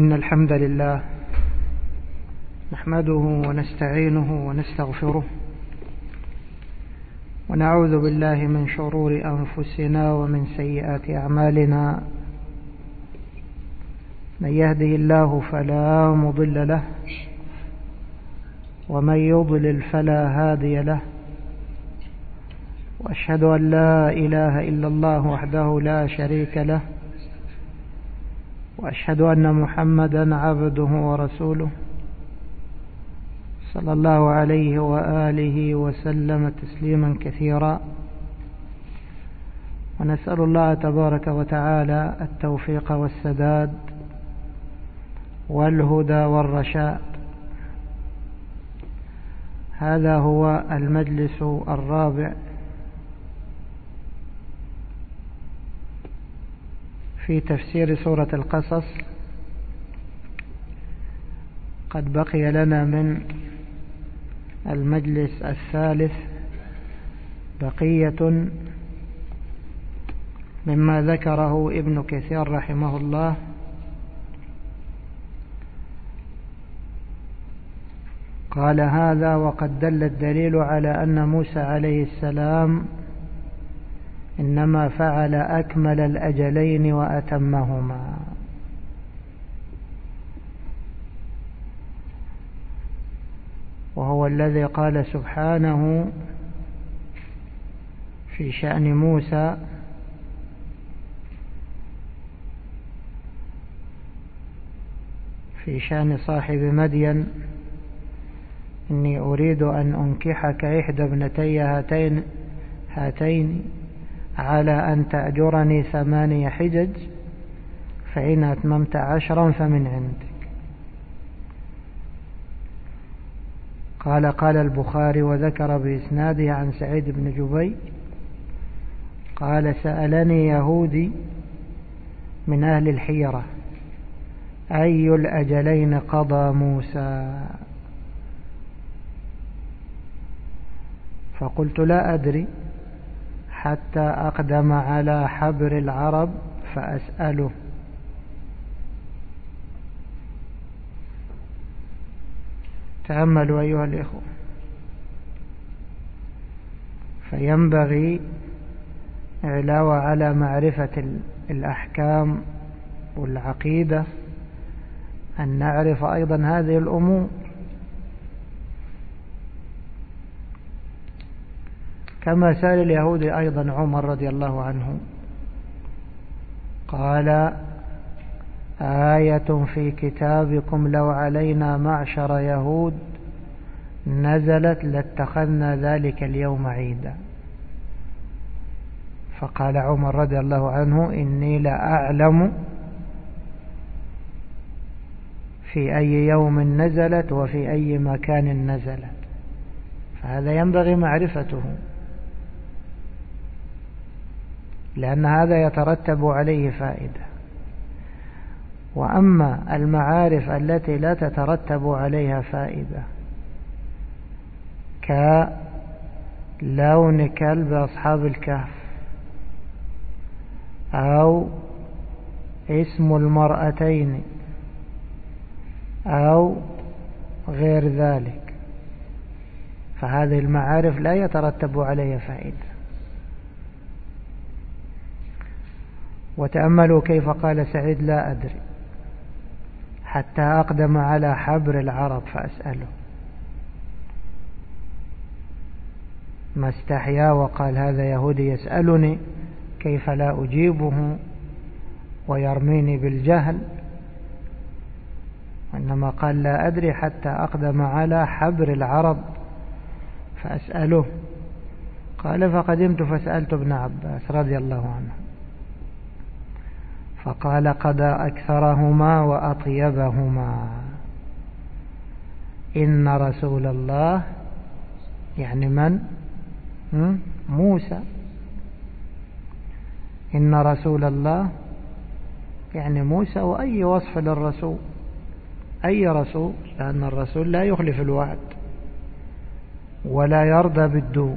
إن الحمد لله نحمده ونستعينه ونستغفره ونعوذ بالله من شرور أنفسنا ومن سيئات أعمالنا. من يهده الله فلا مضل له ومن يضلل فلا هادي له، وأشهد أن لا إله إلا الله وحده لا شريك له، وأشهد أن محمدا عبده ورسوله صلى الله عليه وآله وسلم تسليما كثيرا. ونسأل الله تبارك وتعالى التوفيق والسداد والهدى والرشاد. هذا هو المجلس الرابع في تفسير سورة القصص. قد بقي لنا من المجلس الثالث بقية مما ذكره ابن كثير رحمه الله. قال: هذا وقد دل الدليل على أن موسى عليه السلام إنما فعل أكمل الأجلين وأتمهما. وهو الذي قال سبحانه في شأن موسى: في شأن صاحب مدين: إني أريد أن أنكحك إحدى ابنتي هاتين على أن تأجرني 8 حجج، فإن أتممت 10 فمن عندك. قال البخاري وذكر بإسناده عن سعيد بن جبير قال: سألني يهودي من أهل الحيرة: أي الأجلين قضى موسى؟ فقلت: لا أدري حتى أقدم على حبر العرب فأسأله. تأملوا أيها الإخوة، فينبغي علاوة على معرفة الأحكام والعقيدة أن نعرف أيضا هذه الأمور. كما سأل اليهودي أيضا عمر رضي الله عنه قال: آية في كتابكم لو علينا معشر يهود نزلت لاتخذنا ذلك اليوم عيدا. فقال عمر رضي الله عنه: إني لأعلم في أي يوم نزلت وفي أي مكان نزلت. فهذا ينبغي معرفته، لأن هذا يترتب عليه فائدة. وأما المعارف التي لا تترتب عليها فائدة كلون كلب أصحاب الكهف أو اسم المرأتين أو غير ذلك، فهذه المعارف لا يترتب عليها فائدة. وتأملوا كيف قال سعيد: لا أدري حتى أقدم على حبر العرب فأسأله. ما استحيا وقال: هذا يهودي يسألني كيف لا أجيبه ويرميني بالجهل، وإنما قال: لا أدري حتى أقدم على حبر العرب فأسأله. قال: فقدمت فسألت ابن عباس رضي الله عنه فقال: قضى أكثرهما وأطيبهما. إن رسول الله، يعني من؟ موسى. إن رسول الله يعني موسى. وأي وصف للرسول؟ أي رسول؟ لأن الرسول لا يخلف الوعد ولا يرضى بالدون.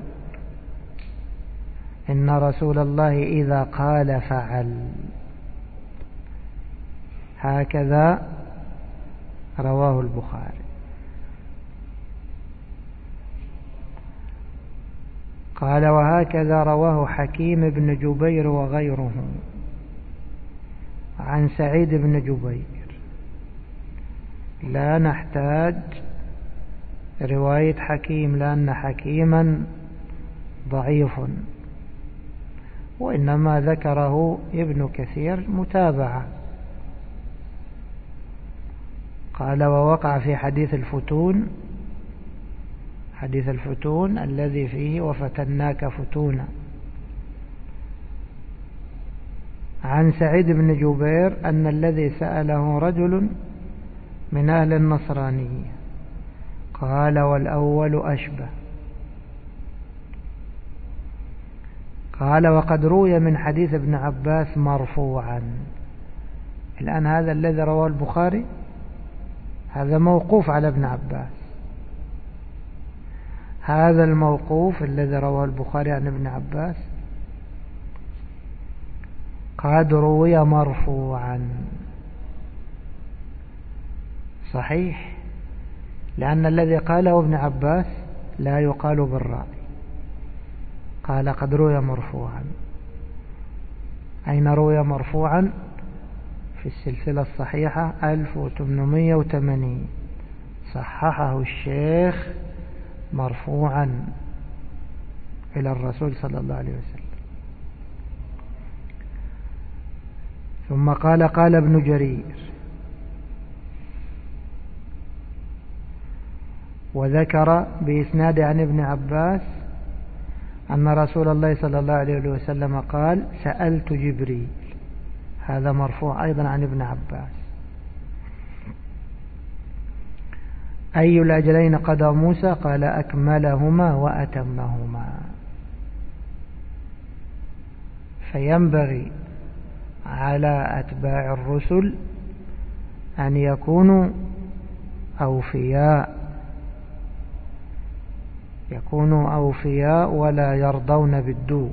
إن رسول الله إذا قال فعل. هكذا رواه البخاري. قال وهكذا رواه حكيم بن جبير وغيره عن سعيد بن جبير. لا نحتاج رواية حكيم لأن حكيما ضعيف، وإنما ذكره ابن كثير متابعة. قال ووقع في حديث الفتون الذي فيه وفتناك فتونا عن سعيد بن جبير أن الذي سأله رجل من أهل النصرانية. قال والأول أشبه. قال وقد روي من حديث ابن عباس مرفوعا. الآن هذا الذي رواه البخاري هذا موقوف على ابن عباس. هذا الموقوف الذي رواه البخاري عن ابن عباس قد روي مرفوعا صحيح، لأن الذي قاله ابن عباس لا يقال بالرأي. قال قد روي مرفوعا. أين روي مرفوعا؟ في السلسلة الصحيحة 1880 صححه الشيخ مرفوعا إلى الرسول صلى الله عليه وسلم. ثم قال ابن جرير وذكر بإسناد عن ابن عباس أن رسول الله صلى الله عليه وسلم قال سألت جبريل. هذا مرفوع أيضا عن ابن عباس. أي الأجلين قضى موسى؟ قال أكملهما وأتمهما. فينبغي على أتباع الرسل أن يكونوا أوفياء ولا يرضون بالدو.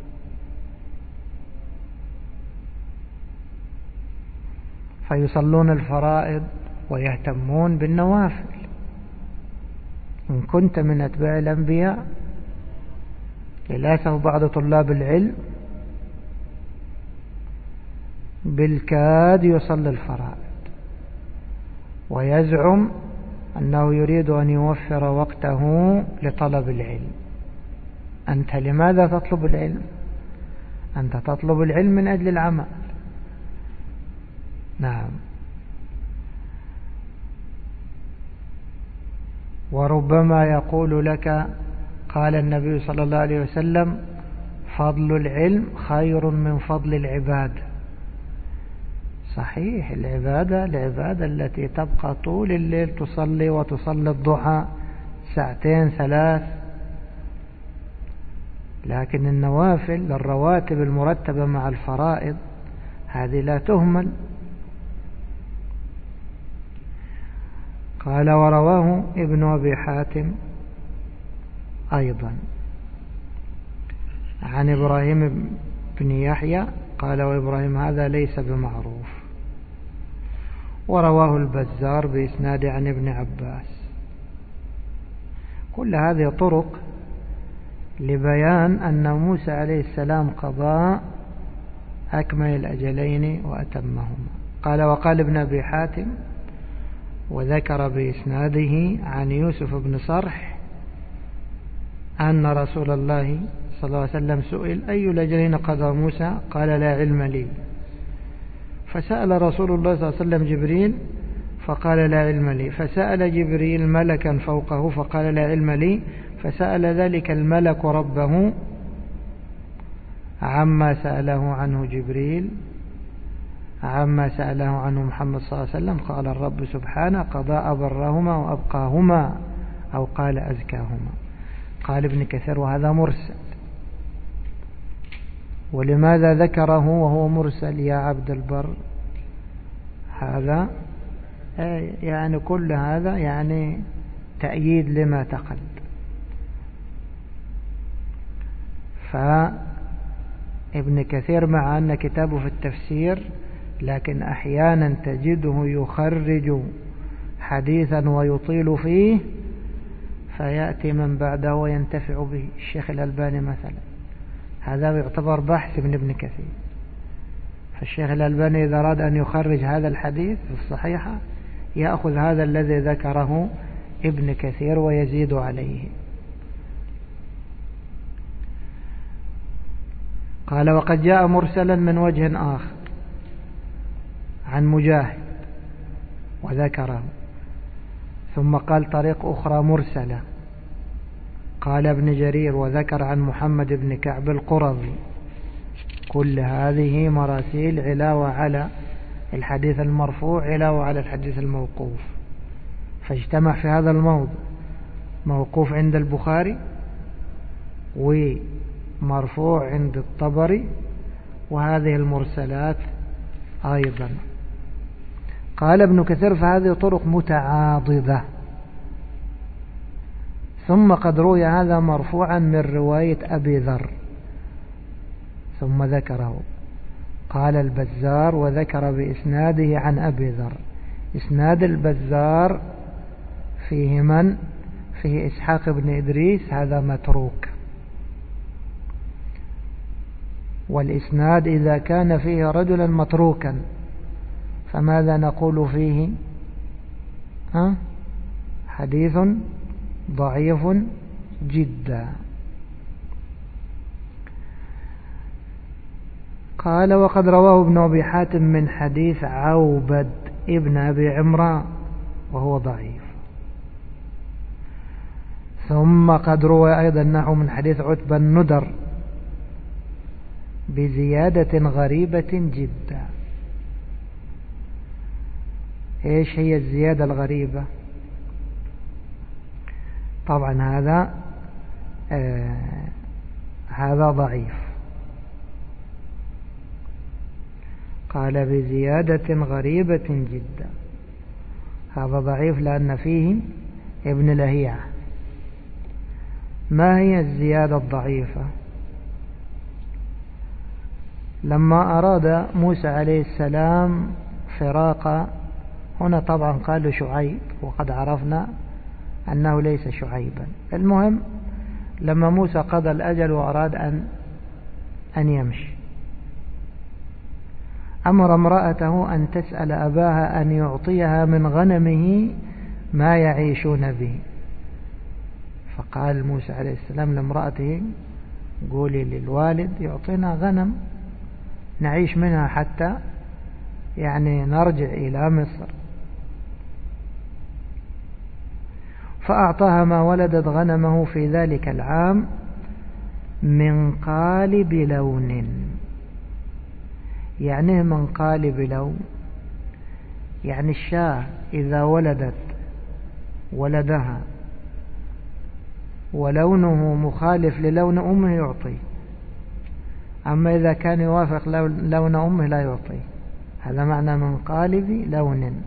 فيصلون الفرائض ويهتمون بالنوافل. إن كنت من أتباع الأنبياء للأسف بعض طلاب العلم بالكاد يصلي الفرائض ويزعم أنه يريد أن يوفر وقته لطلب العلم. أنت لماذا تطلب العلم؟ أنت تطلب العلم من أجل العمل. نعم. وربما يقول لك قال النبي صلى الله عليه وسلم فضل العلم خير من فضل العبادة. صحيح، العبادة التي تبقى طول الليل تصلي وتصلي الضحى 2-3 لكن النوافل الرواتب المرتبة مع الفرائض هذه لا تهمل. قال ورواه ابن أبي حاتم أيضا عن إبراهيم بن يحيى قال وإبراهيم هذا ليس بمعروف. ورواه البزار بإسناد عن ابن عباس. كل هذه طرق لبيان أن موسى عليه السلام قضى أكمل الأجلين وأتمهما. قال وقال ابن أبي حاتم وذكر بإسناده عن يوسف بن صرح أن رسول الله صلى الله عليه وسلم سئل أي الأجلين قضى موسى؟ قال لا علم لي. فسأل رسول الله صلى الله عليه وسلم جبريل فقال لا علم لي. فسأل جبريل ملكا فوقه فقال لا علم لي. فسأل ذلك الملك ربه عما سأله عنه جبريل عما سأله عنه محمد صلى الله عليه وسلم. قال الرب سبحانه قضى أبرهما وأبقاهما أو قال أزكاهما. قال ابن كثير وهذا مرسل. ولماذا ذكره وهو مرسل يا عبد البر؟ هذا يعني كل هذا يعني تأييد لما تقدم. فابن كثير مع أن كتابه في التفسير لكن أحيانا تجده يخرج حديثا ويطيل فيه فيأتي من بعده وينتفع به. الشيخ الألباني مثلا هذا يعتبر بحث من ابن كثير، فالشيخ الألباني إذا أراد أن يخرج هذا الحديث في الصحيحة يأخذ هذا الذي ذكره ابن كثير ويزيد عليه. قال وقد جاء مرسلا من وجه آخر عن مجاهد وذكره، ثم قال طريق أخرى مرسلة، قال ابن جرير وذكر عن محمد بن كعب القرظي. كل هذه مراسيل علاوة على الحديث المرفوع، علاوة على الحديث الموقوف، فاجتمع في هذا الموضع موقوف عند البخاري ومرفوع عند الطبري وهذه المرسلات أيضا. قال ابن كثير فهذه طرق متعاضدة. ثم قد روي هذا مرفوعا من رواية أبي ذر ثم ذكره. قال البزار وذكر بإسناده عن أبي ذر. إسناد البزار فيه من؟ فيه إسحاق بن إدريس، هذا متروك. والإسناد إذا كان فيه رجلا متروكا فماذا نقول فيه؟ حديث ضعيف جدا. قال وقد رواه ابن أبي حاتم من حديث عوبد ابن أبي عمران وهو ضعيف. ثم قد روى أيضا نحو من حديث عتبة الندر بزيادة غريبة جدا. ايش هي الزيادة الغريبة؟ طبعا هذا ضعيف. قال بزيادة غريبة جدا، هذا ضعيف لأن فيه ابن لهيعة. ما هي الزيادة الضعيفة؟ لما أراد موسى عليه السلام فراق، هنا طبعا قالوا شعيب وقد عرفنا أنه ليس شعيبا. المهم لما موسى قضى الأجل وأراد أن يمشي، أمر امرأته أن تسأل أباها أن يعطيها من غنمه ما يعيشون به. فقال موسى عليه السلام لامرأته قولي للوالد يعطينا غنم نعيش منها حتى يعني نرجع إلى مصر. فأعطاها ما ولدت غنمه في ذلك العام من قالب لون. يعني من قالب لون يعني الشاة إذا ولدت ولدها ولونه مخالف للون أمه يعطي، أما إذا كان يوافق لون أمه لا يعطي. هذا معنى من قالب لون.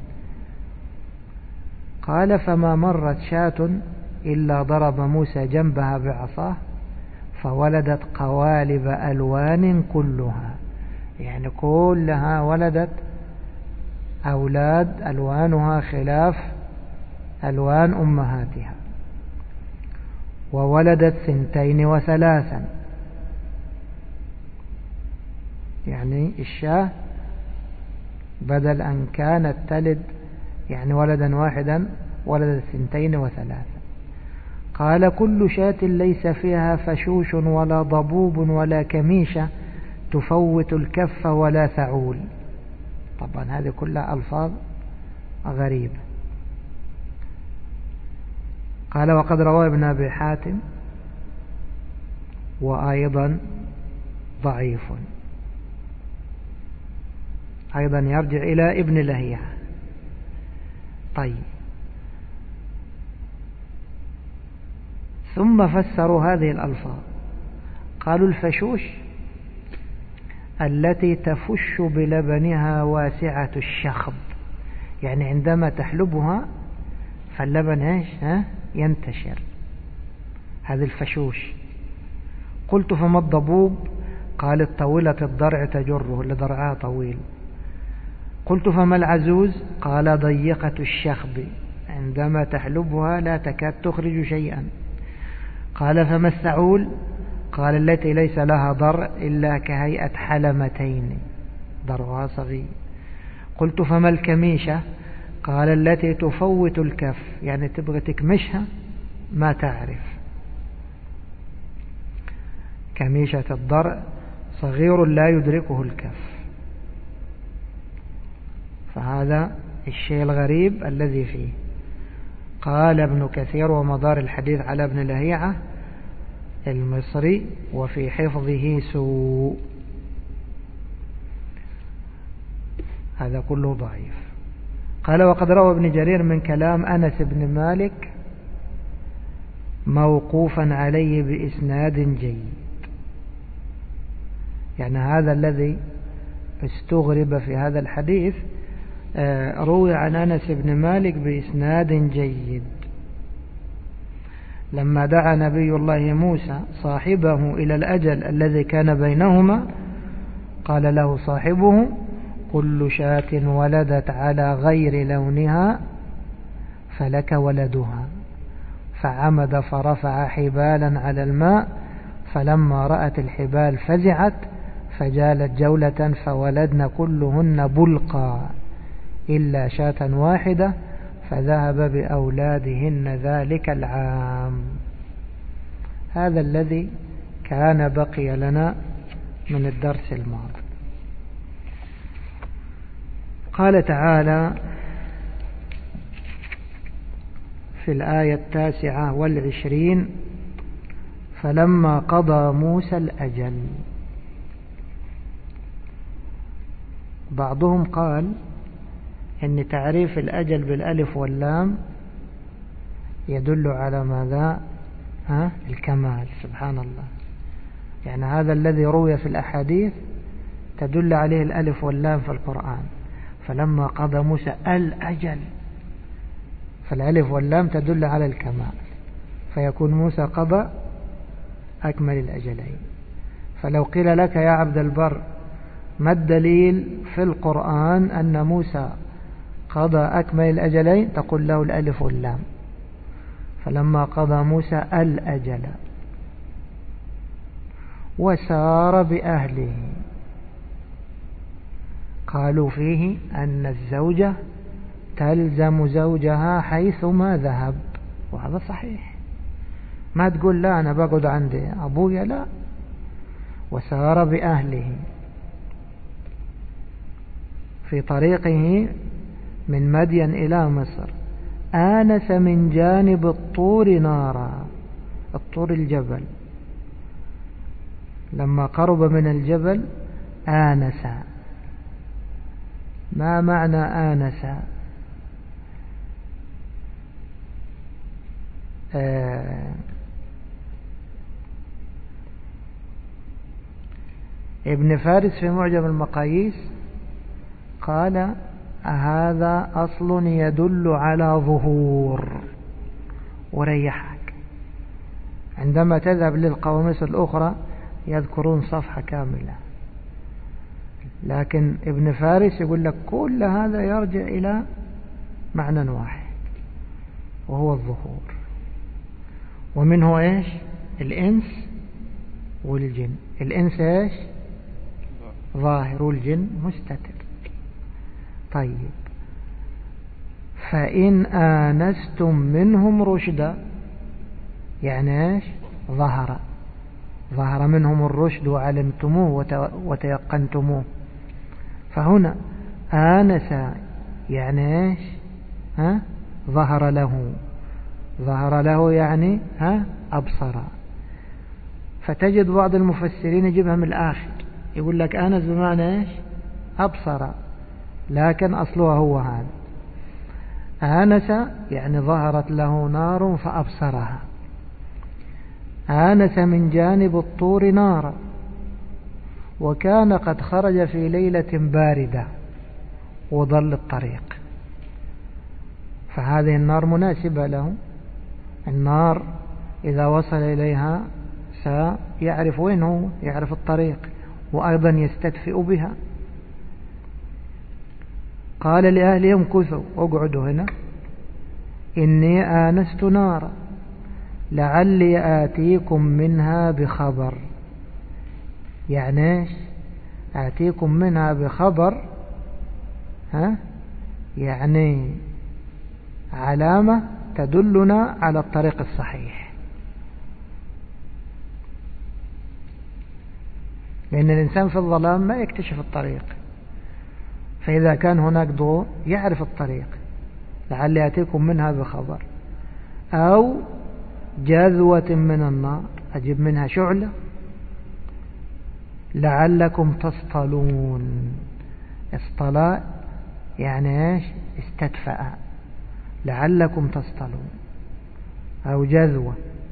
قال فما مرت شاة إلا ضرب موسى جنبها بعصاه فولدت قوالب ألوان كلها، يعني كلها ولدت أولاد ألوانها خلاف ألوان أمهاتها. وولدت 2 و3، يعني الشاة بدل أن كانت تلد يعني ولدا واحدا ولدت 2 و3. قال كل شاة ليس فيها فشوش ولا ضبوب ولا كميشة تفوت الكف ولا ثعول. طبعا هذه كلها ألفاظ غريبة. قال وقد روى ابن أبي حاتم وأيضا ضعيف، أيضا يرجع إلى ابن لهيعة. طيب ثم فسروا هذه الألفاظ، قالوا الفشوش التي تفش بلبنها واسعة الشخب، يعني عندما تحلبها فاللبن ايش ينتشر، هذه الفشوش. قلت فما الضبوب؟ قال الطويلة الضرع تجره، اللي ضرعها طويل. قلت فما العزوز؟ قال ضيقة الشخب عندما تحلبها لا تكاد تخرج شيئا. قال فما السعول؟ قال التي ليس لها ضرع إلا كهيئة حلمتين ضرعها صغير. قلت فما الكميشة؟ قال التي تفوت الكف، يعني تبغى تكمشها ما تعرف. كميشة الضرع صغير لا يدركه الكف. فهذا الشيء الغريب الذي فيه. قال ابن كثير ومدار الحديث على ابن لهيعة المصري وفي حفظه سوء. هذا كله ضعيف. قال وقد روى ابن جرير من كلام أنس بن مالك موقوفا عليه بإسناد جيد. يعني هذا الذي استغرب في هذا الحديث روي عن أنس بن مالك بإسناد جيد. لما دعا نبي الله موسى صاحبه إلى الأجل الذي كان بينهما قال له صاحبه كل شاة ولدت على غير لونها فلك ولدها. فعمد فرفع حبالا على الماء فلما رأت الحبال فزعت فجالت جولة فولدن كلهن بلقا إلا شاة واحدة فذهب بأولادهن ذلك العام. هذا الذي كان بقي لنا من الدرس الماضي. قال تعالى في الآية 29 فلما قضى موسى الأجل. بعضهم قال إن تعريف الأجل بالألف واللام يدل على ماذا؟ الكمال. سبحان الله. يعني هذا الذي روي في الأحاديث تدل عليه الألف واللام في القرآن. فلما قضى موسى الأجل فالألف واللام تدل على الكمال، فيكون موسى قضى أكمل الأجلين. فلو قيل لك يا عبد البر ما الدليل في القرآن أن موسى قضى أكمل الأجلين؟ تقول له الألف واللام. فلما قضى موسى الأجل وسار بأهله قالوا فيه أن الزوجة تلزم زوجها حيثما ذهب، وهذا صحيح. ما تقول لا أنا بقعد عند أبويا، لا. وسار بأهله في طريقه من مدين إلى مصر آنس من جانب الطور نارا. الطور الجبل، لما قرب من الجبل آنس. ما معنى آنس؟ ابن فارس في معجم المقاييس قال هذا أصل يدل على ظهور. وريحك عندما تذهب للقواميس الأخرى يذكرون صفحة كاملة، لكن ابن فارس يقول لك كل هذا يرجع إلى معنى واحد وهو الظهور. ومنه إيش؟ الإنس والجن. الإنس إيش؟ ظاهر، والجن مستتر. طيب فإن آنستم منهم رشدا يعني إيش؟ ظهر منهم الرشد وعلمتموه وتيقنتموه. فهنا آنس يعني إيش؟ ظهر له يعني أبصر. فتجد بعض المفسرين يجيبها من الآخر يقول لك آنس بمعنى إيش؟ أبصر، لكن أصلها هو هذا. آنس يعني ظهرت له نار فأبصرها. آنس من جانب الطور نارا وكان قد خرج في ليلة باردة وضل الطريق، فهذه النار مناسبة له. النار إذا وصل إليها سيعرف وين هو، يعرف الطريق، وأيضا يستدفئ بها. قال لأهلهم كثوا، اقعدوا هنا إني آنست نارا لعلي آتيكم منها بخبر. يعني إيش آتيكم منها بخبر؟ يعني علامة تدلنا على الطريق الصحيح، لأن الإنسان في الظلام ما يكتشف الطريق، فإذا كان هناك ضوء يعرف الطريق. لعلي آتيكم منها بخبر أو جذوة من النار، أجيب منها شعلة لعلكم تصطلون. اصطلاء يعني ايش؟ استدفأ. لعلكم تصطلون أو جذوة.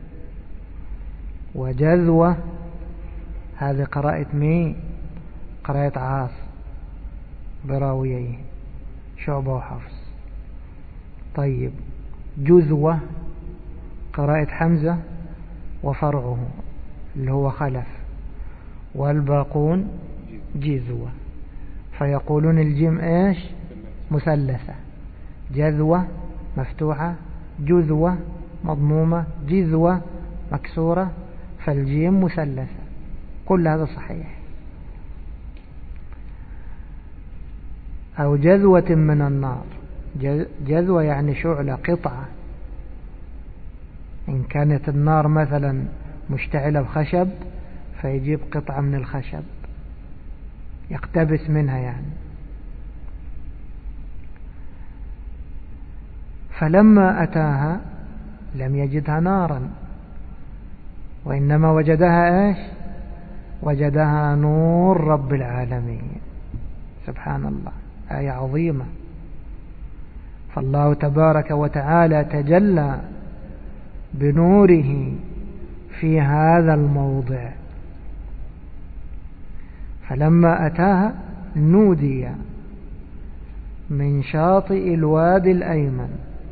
وجذوة هذه قراءة مين؟ قراءة عاص براويه شعبة وحفص. طيب جذوة قراءة حمزة وفرعه اللي هو خلف، والباقون جذوة، فيقولون الجيم ايش؟ مثلثة. جذوة مفتوحة، جذوة مضمومة، جذوة مكسورة، فالجيم مثلثة. كل هذا صحيح. أو جذوة من النار. جذوة يعني شعلة، قطعة. إن كانت النار مثلا مشتعلة بخشب فيجيب قطعة من الخشب يقتبس منها يعني. فلما أتاها لم يجدها نارا، وإنما وجدها إيش؟ وجدها نور رب العالمين. سبحان الله، آية عظيمة. فالله تبارك وتعالى تجلى بنوره في هذا الموضع. فلما أتاها نودي من شاطئ الوادي الأيمن.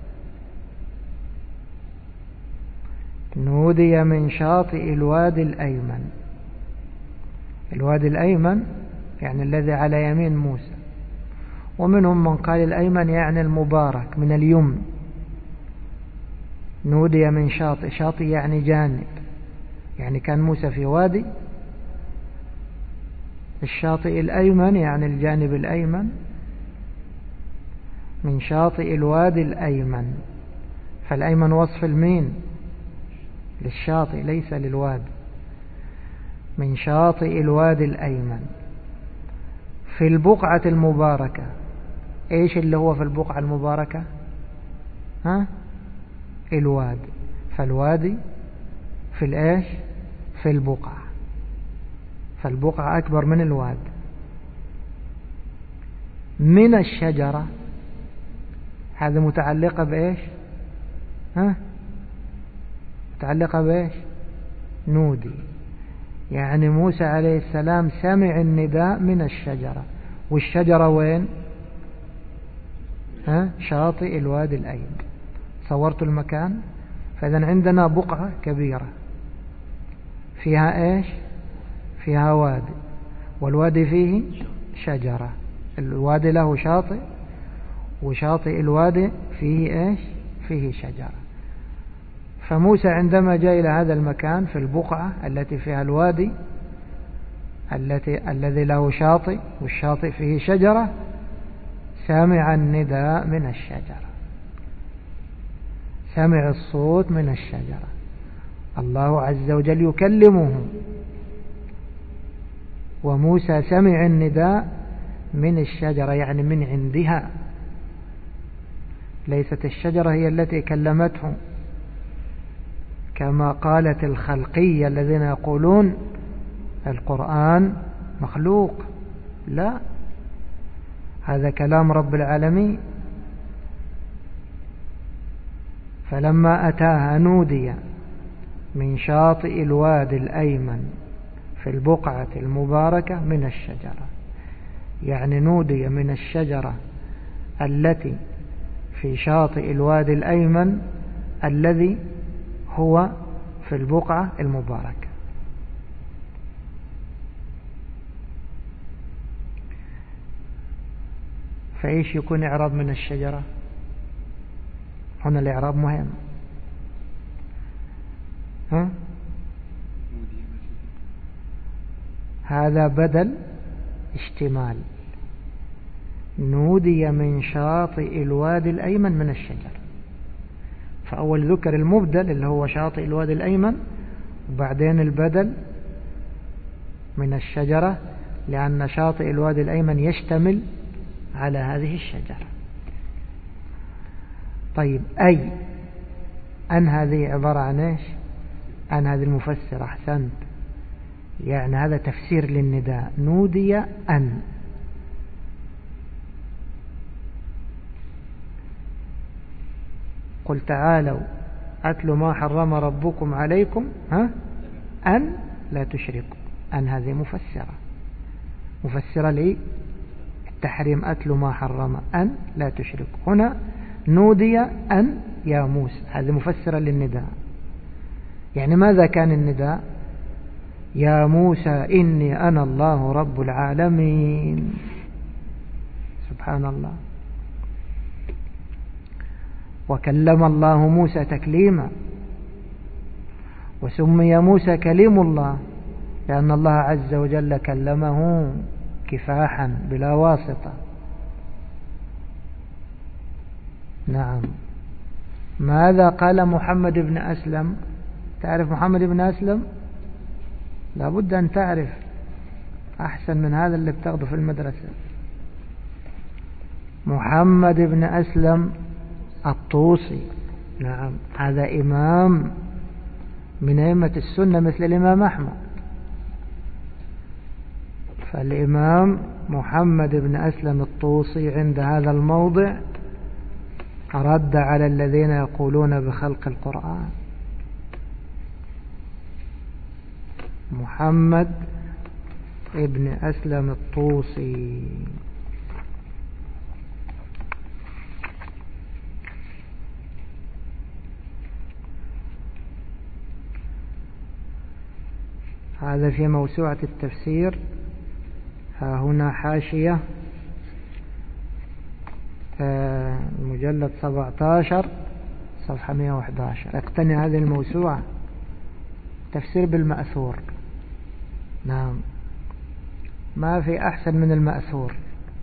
نودي من شاطئ الوادي الأيمن. الوادي الأيمن يعني الذي على يمين موسى، ومنهم من قال الأيمن يعني المبارك من اليمن. نودي من شاطئ، شاطئ يعني جانب، يعني كان موسى في وادي، الشاطئ الأيمن يعني الجانب الأيمن، من شاطئ الوادي الأيمن. فالأيمن وصف المين؟ للشاطئ ليس للوادي. من شاطئ الوادي الأيمن في البقعة المباركة. ايش اللي هو في البقعة المباركة؟ الوادي. فالوادي في الايش؟ في البقعة. فالبقعة أكبر من الوادي. من الشجرة هذا متعلقة بإيش؟ متعلقة بإيش؟ نودي. يعني موسى عليه السلام سمع النداء من الشجرة، والشجرة وين؟ شاطئ الوادي الأيمن. صورت المكان. فإذا عندنا بقعة كبيرة فيها إيش؟ فيها وادي، والوادي فيه شجرة. الوادي له شاطئ، وشاطئ الوادي فيه إيش؟ فيه شجرة. فموسى عندما جاء إلى هذا المكان في البقعة التي فيها الوادي الذي له شاطئ والشاطئ فيه شجرة، سمع النداء من الشجرة، سمع الصوت من الشجرة. الله عز وجل يكلمه، وموسى سمع النداء من الشجرة يعني من عندها، ليست الشجرة هي التي كلمته كما قالت الخلقية الذين يقولون القرآن مخلوق. لا، هذا كلام رب العالمين. فلما أتاها نودي من شاطئ الوادي الأيمن في البقعة المباركة من الشجرة، يعني نودي من الشجرة التي في شاطئ الوادي الأيمن الذي هو في البقعة المباركة. فإيش يكون إعراب من الشجرة؟ هنا الإعراب مهم. ها؟ هذا بدل اشتمال. نودي من شاطئ الوادي الأيمن من الشجر، فأول ذكر المبدل اللي هو شاطئ الوادي الأيمن، وبعدين البدل من الشجرة، لأن شاطئ الوادي الأيمن يشتمل على هذه الشجرة. طيب أي أن هذه عبارة عن إيش؟ أن هذه المفسر. أحسنت، يعني هذا تفسير للنداء. نودي أن، قل تعالوا أتل ما حرم ربكم عليكم أن لا تشركوا. أن هذه مفسرة للتحريم، أتل ما حرم أن لا تشركوا. هنا نودي أن يا موسى، هذه مفسرة للنداء. يعني ماذا كان النداء؟ يا موسى إني أنا الله رب العالمين. سبحان الله. وكلم الله موسى تكليما، وسمي موسى كليم الله لأن الله عز وجل كلمه كفاحا بلا واسطة. نعم. ماذا قال محمد بن أسلم؟ تعرف محمد بن أسلم؟ لابد أن تعرف، أحسن من هذا اللي بتاخده في المدرسة. محمد بن أسلم الطوسي. نعم، هذا إمام من أئمة السنة مثل الإمام أحمد. فالإمام محمد بن أسلم الطوسي عند هذا الموضع رد على الذين يقولون بخلق القرآن. محمد ابن أسلم الطوسي. هذا في موسوعة التفسير. ها هنا حاشية، مجلد 17 صفحة 111. اقتني هذه الموسوعة، تفسير بالمأثور. نعم، ما في أحسن من المأثور.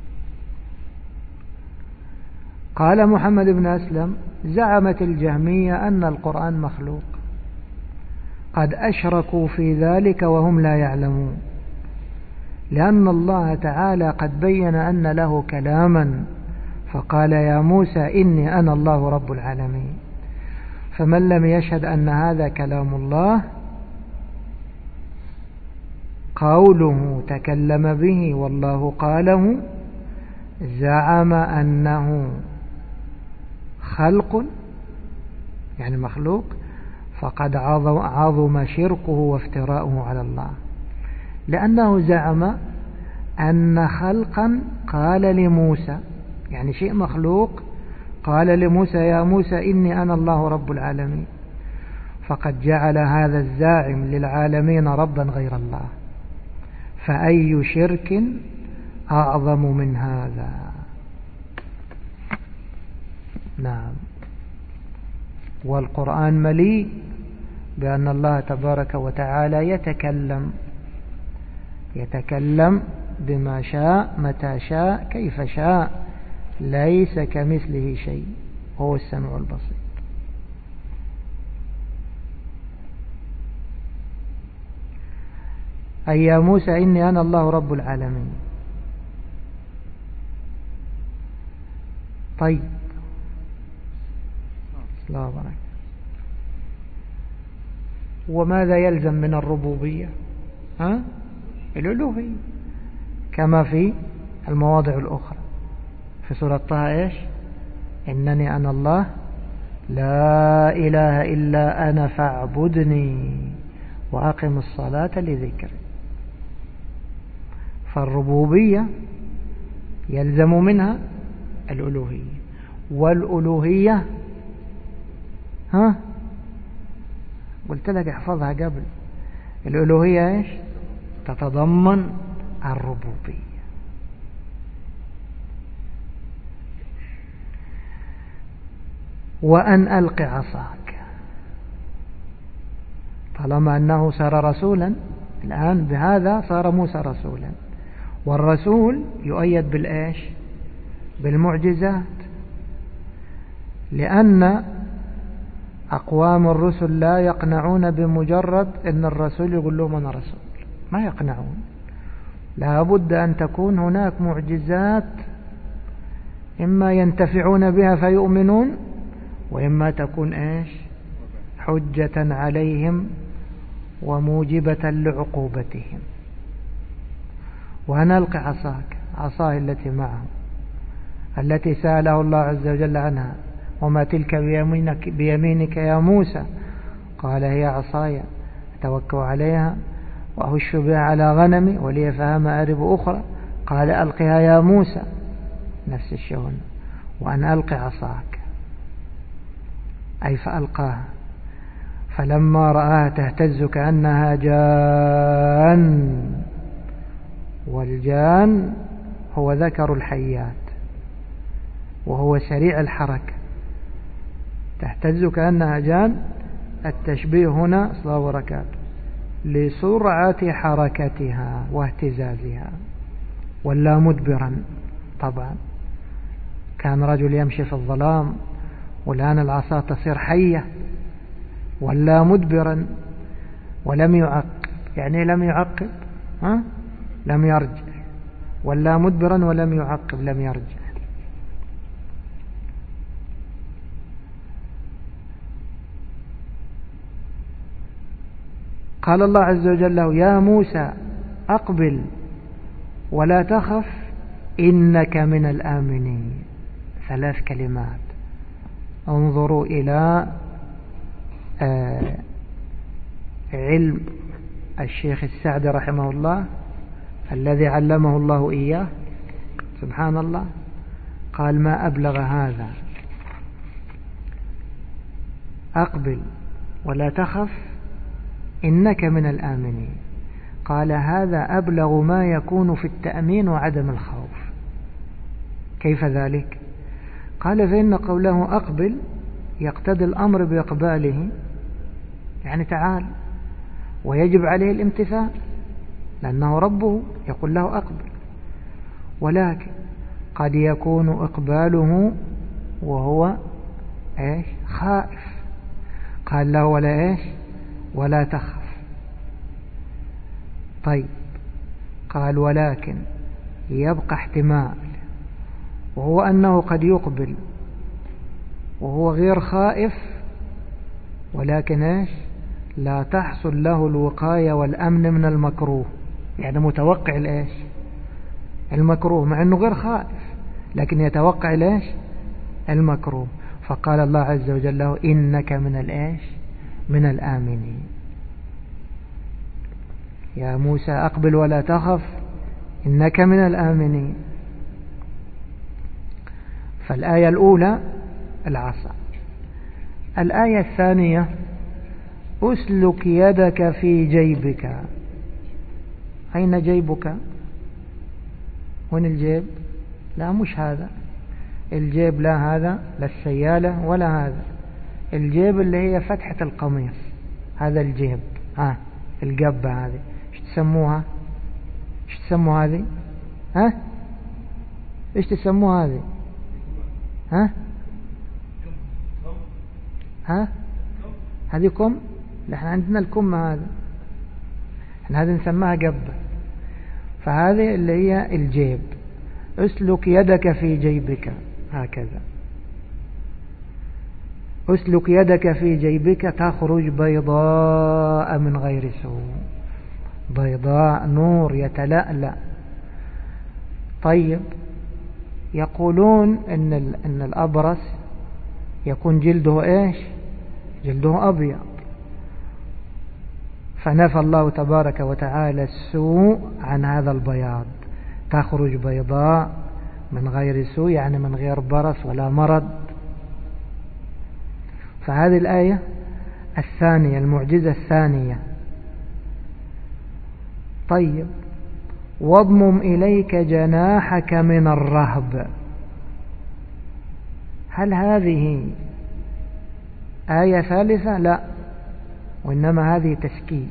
قال محمد بن أسلم: زعمت الجهمية أن القرآن مخلوق، قد أشركوا في ذلك وهم لا يعلمون، لأن الله تعالى قد بين أن له كلاما، فقال: يا موسى إني أنا الله رب العالمين. فمن لم يشهد أن هذا كلام الله، قوله تكلم به والله قاله، زعم أنه خلق يعني مخلوق، فقد عظم شركه وافتراؤه على الله، لأنه زعم أن خلقا قال لموسى، يعني شيء مخلوق قال لموسى: يا موسى إني أنا الله رب العالمين، فقد جعل هذا الزاعم للعالمين ربا غير الله، فأي شرك أعظم من هذا؟ نعم. والقرآن مليء بأن الله تبارك وتعالى يتكلم بما شاء متى شاء كيف شاء، ليس كمثله شيء، هو السميع البصير. أي يا موسى إني أنا الله رب العالمين. طيب، لا بركة. وماذا يلزم من الربوبية؟ الألوهية، كما في المواضع الأخرى. في سورة طه إيش؟ إنني أنا الله لا إله إلا أنا فاعبدني وأقم الصلاة لذكري. فالربوبية يلزم منها الألوهية، والألوهية قلت لك احفظها قبل. الألوهية إيش؟ تتضمن الربوبية. وأن ألق عصاك. طالما أنه صار رسولا الآن بهذا صار موسى رسولا، والرسول يؤيد بالإيش؟ بالمعجزات، لأن أقوام الرسل لا يقنعون بمجرد أن الرسول يقول لهم أنا رسول، ما يقنعون، لا بد أن تكون هناك معجزات إما ينتفعون بها فيؤمنون، وإما تكون إيش؟ حجة عليهم وموجبة لعقوبتهم. وأنا ألق عصاك، عصاه التي معه التي سأله الله عز وجل عنها، وما تلك بيمينك يا موسى؟ قال هي عصاي أتوكل عليها وأهش بها على غنمي ولي فيها مآرب أخرى. قال ألقها يا موسى، نفس الشيء هنا، وأن ألق عصاك أي فألقاها، فلما رآها تهتز كأنها جان، والجان هو ذكر الحيات وهو سريع الحركة، تهتز كأنها جان، التشبيه هنا صلى الله وبركاته لسرعة حركتها واهتزازها. ولا مدبرا، طبعا كان رجل يمشي في الظلام والآن العصا تصير حية. ولا مدبرا ولم يعقب، يعني لم يعقب لم يرجع. ولا مدبرا ولم يعقب لم يرجع. قال الله عز وجل له يا موسى أقبل ولا تخف إنك من الآمنين. 3 كلمات. انظروا إلى علم الشيخ السعدي رحمه الله الذي علمه الله إياه، سبحان الله، قال ما أبلغ هذا، أقبل ولا تخف إنك من الآمنين. قال هذا أبلغ ما يكون في التأمين وعدم الخوف. كيف ذلك؟ قال فإن قوله أقبل يقتضي الأمر بإقباله، يعني تعال، ويجب عليه الامتثال لأنه ربه يقول له أقبل. ولكن قد يكون إقباله وهو إيش؟ خائف. قال له ولا إيش؟ ولا تخف. طيب، قال ولكن يبقى احتمال، وهو أنه قد يقبل وهو غير خائف، ولكن إيش؟ لا تحصل له الوقاية والأمن من المكروه، يعني متوقع الإيش؟ المكروه، مع أنه غير خائف لكن يتوقع الإيش؟ المكروه. فقال الله عز وجل له إنك من الإيش؟ من الآمنين. يا موسى أقبل ولا تخف إنك من الآمنين. فالآية الأولى العصا. الآية الثانية أسلك يدك في جيبك. أين جيبك؟ وين الجيب؟ لا مش هذا الجيب، لا هذا، لا السيالة ولا هذا الجيب اللي هي فتحة القميص، هذا الجيب. القبة هذه ايش تسموها؟ ايش تسموا هذه؟ ايش تسموها هذه؟ هذه كم؟ احنا عندنا الكم هذا، احنا هذه نسميها قبة. فهذه اللي هي الجيب. اسلك يدك في جيبك، هكذا. اسلك يدك في جيبك تخرج بيضاء من غير سوء. بيضاء، نور يتلألأ. طيب، يقولون ان الأبرص يكون جلده ايش؟ جلده أبيض، فنفى الله تبارك وتعالى السوء عن هذا البياض. تخرج بيضاء من غير سوء، يعني من غير برص ولا مرض. فهذه الآية الثانية، المعجزة الثانية. طيب، واضمم إليك جناحك من الرهب. هل هذه آية ثالثة لا، وإنما هذه تسكين.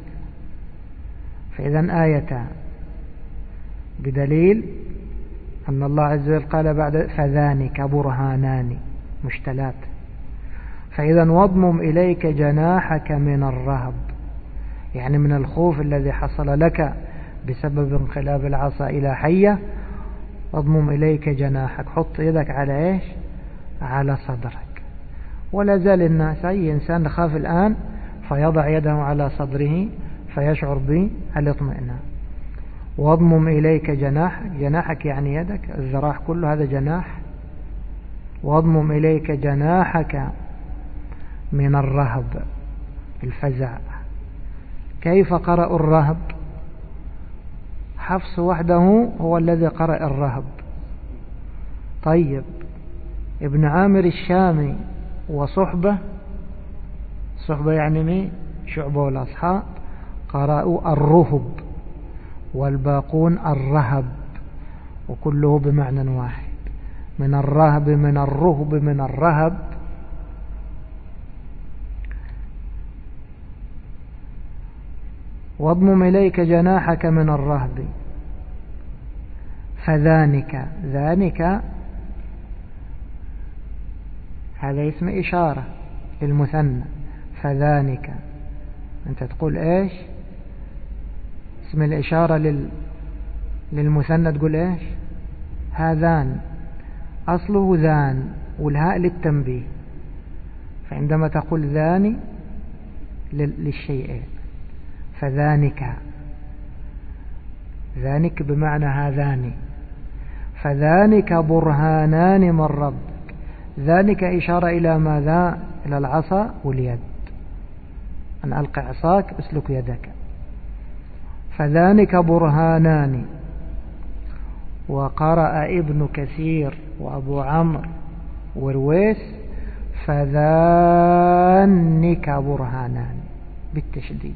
فإذا آيتان بدليل أن الله عز وجل قال بعد فذانك برهانان مشتلات. فإذا واضمم إليك جناحك من الرهب، يعني من الخوف الذي حصل لك بسبب انقلاب العصا إلى حية، واضمم إليك جناحك، حط يدك على إيش؟ على صدرك. ولا زال الناس أي إنسان خاف الآن فيضع يده على صدره فيشعر بالاطمئنان. واضمم إليك جناحك، جناحك يعني يدك، الذراع كله هذا جناح. واضمم إليك جناحك من الرهب، الفزع. كيف قرأ الرهب؟ حفص وحده هو الذي قرأ الرهب. طيب ابن عامر الشامي وصحبة، صحبة يعني مين؟ شعبة والأصحاب، قرأوا الرهب، والباقون الرهب، وكله بمعنى واحد، من الرهب من الرهب من الرهب. واضمم إليك جناحك من الرهب فذانك، ذانك هذا اسم إشارة للمثنى، فذانك أنت تقول إيش؟ اسم الإشارة للمثنى تقول إيش؟ هذان، أصله ذان والهاء للتنبيه، فعندما تقول ذاني للشيئين، فذانك، ذانك بمعنى هذان، فذانك برهانان من ربك. ذانك إشارة إلى ماذا؟ إلى العصا واليد، أن ألقى عصاك أسلك يدك. فذانك برهانان. وقرأ ابن كثير وأبو عمرو ورويس فذانك برهانان بالتشديد،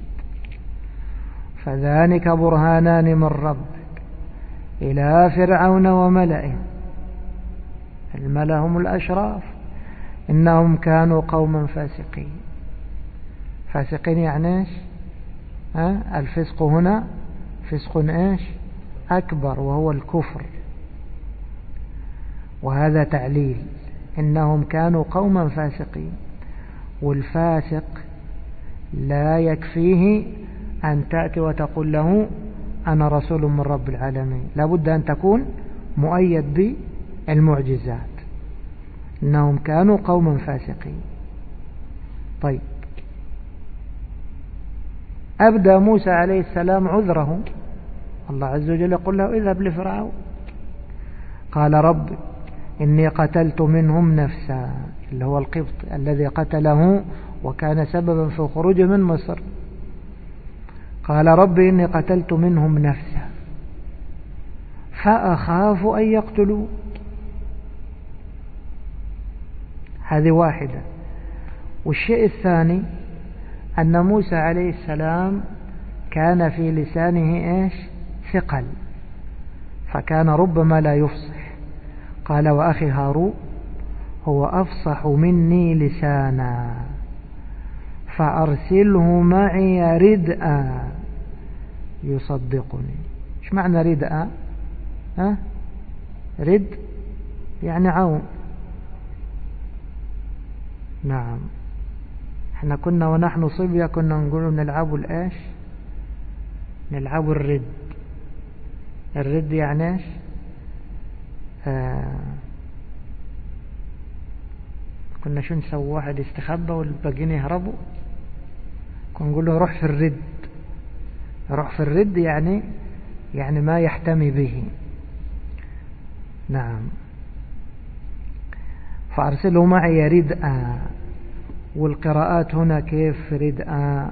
فذانك برهانان من ربك إلى فرعون وملئه. الملأ هم الأشراف، إنهم كانوا قوما فاسقين. فاسقين يعني إيش؟ الفسق هنا فسق إيش؟ أكبر، وهو الكفر، وهذا تعليل، إنهم كانوا قوما فاسقين. والفاسق لا يكفيه أن تأتي وتقول له أنا رسول من رب العالمين، لابد أن تكون مؤيد بالمعجزات. إنهم كانوا قوما فاسقين. طيب أبدى موسى عليه السلام عذره، الله عز وجل يقول له اذهب لفرعون، قال رب إني قتلت منهم نفسا، اللي هو القبط الذي قتله وكان سببا في خروجه من مصر. قال رب إني قتلت منهم نفسا فأخاف أن يقتلوا. هذه واحدة. والشيء الثاني أن موسى عليه السلام كان في لسانه إيش؟ ثقل، فكان ربما لا يفصح. قال وأخي هارون هو أفصح مني لسانا فأرسله معي ردءا يصدقني. ايش معنى ردءا؟ رد يعني عون. نعم، احنا كنا ونحن صبية كنا نقول نلعبوا الإيش؟ نلعبوا الرد. الرد يعني ايش؟ كنا شو نسوي؟ واحد يستخبى والباقيين يهربوا، كنا نقول له روح في الرد. روح في الرد يعني ما يحتمي به. نعم، فأرسله معي ردءا. والقراءات هنا كيف ردءا؟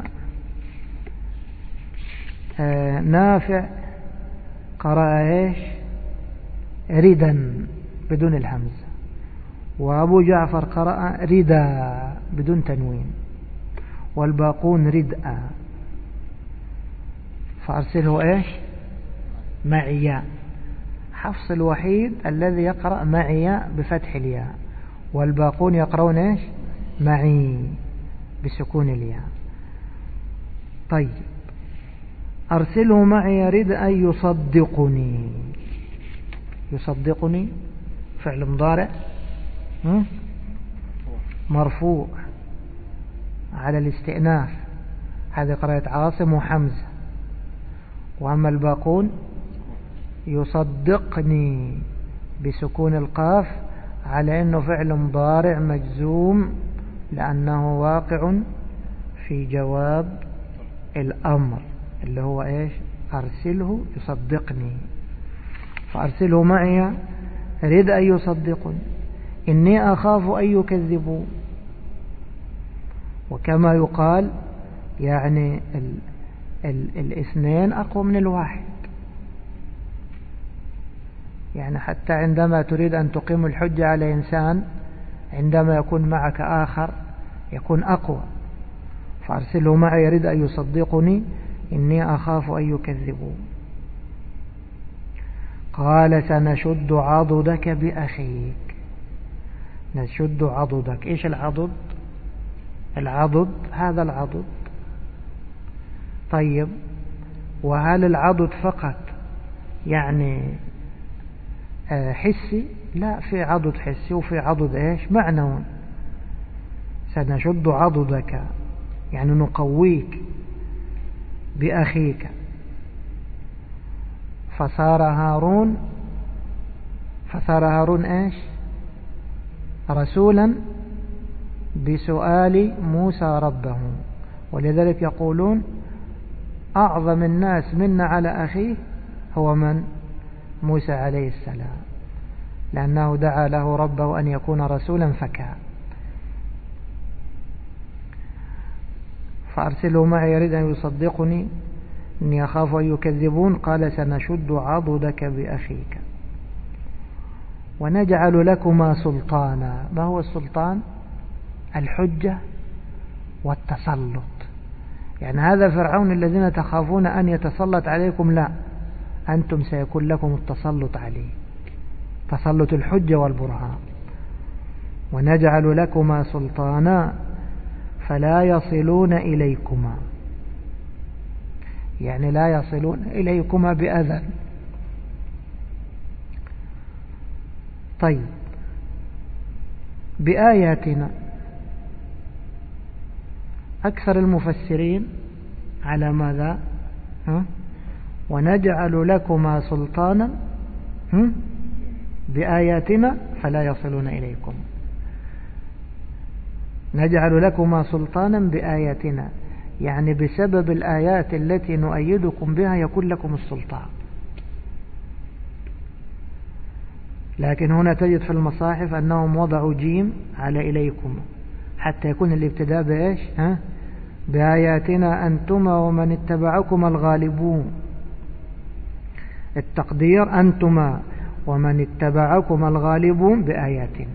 نافع قرأ ايش؟ ردا بدون الهمزة، وأبو جعفر قرأ ردا بدون تنوين، والباقون ردءا. فأرسله ايش؟ معي. حفص الوحيد الذي يقرأ معي بفتح الياء، والباقون يقرؤون ايش؟ معي بسكون الياء. طيب أرسله معي يريد أن يصدقني. يصدقني فعل مضارع مرفوع على الاستئناف، هذه قراءة عاصم وحمزة. وأما الباقون يصدقني بسكون القاف على أنه فعل مضارع مجزوم لأنه واقع في جواب الأمر اللي هو إيش؟ أرسله يصدقني. فأرسله معي يريد أن يصدقني إني أخاف أن يكذبون. وكما يقال يعني الاثنين أقوى من الواحد، يعني حتى عندما تريد أن تقيم الحجة على إنسان عندما يكون معك آخر يكون أقوى. فأرسله معي يريد أن يصدقني إني أخاف أن يكذبون. قال سنشد عضدك بأخيك. نشد عضدك. إيش العضد؟ العضد هذا العضد. طيب وهل العضد فقط يعني حسي؟ لا، في عضد حسي وفي عضد إيش؟ معنوي. سنشد عضدك يعني نقويك بأخيك. فصار هارون إيش؟ رسولا بسؤال موسى ربه. ولذلك يقولون أعظم الناس منا على أخيه هو من؟ موسى عليه السلام، لأنه دعا له ربه أن يكون رسولا فكان. فأرسله معي يريد أن يصدقني إني أخاف أن يكذبون. قال سنشد عضدك بأخيك ونجعل لكما سلطانا. ما هو السلطان؟ الحجة والتسلط. يعني هذا فرعون الذين تخافون أن يتسلط عليكم، لا، أنتم سيكون لكم التسلط عليه، تسلط الحجة والبرهان. ونجعل لكما سلطانا فلا يصلون إليكما، يعني لا يصلون إليكما بأذى. طيب بآياتنا أكثر المفسرين على ماذا؟ ونجعل لكما سلطانا بآياتنا فلا يصلون إليكم. نجعل لكما سلطانا بآياتنا يعني بسبب الآيات التي نؤيدكم بها يكون لكم السلطان. لكن هنا تجد في المصاحف أنهم وضعوا جيم على إليكم حتى يكون الابتداء بإيش؟ بآياتنا أنتما ومن اتبعكما الغالبون. التقدير أنتما ومن اتبعكما الغالبون بآياتنا.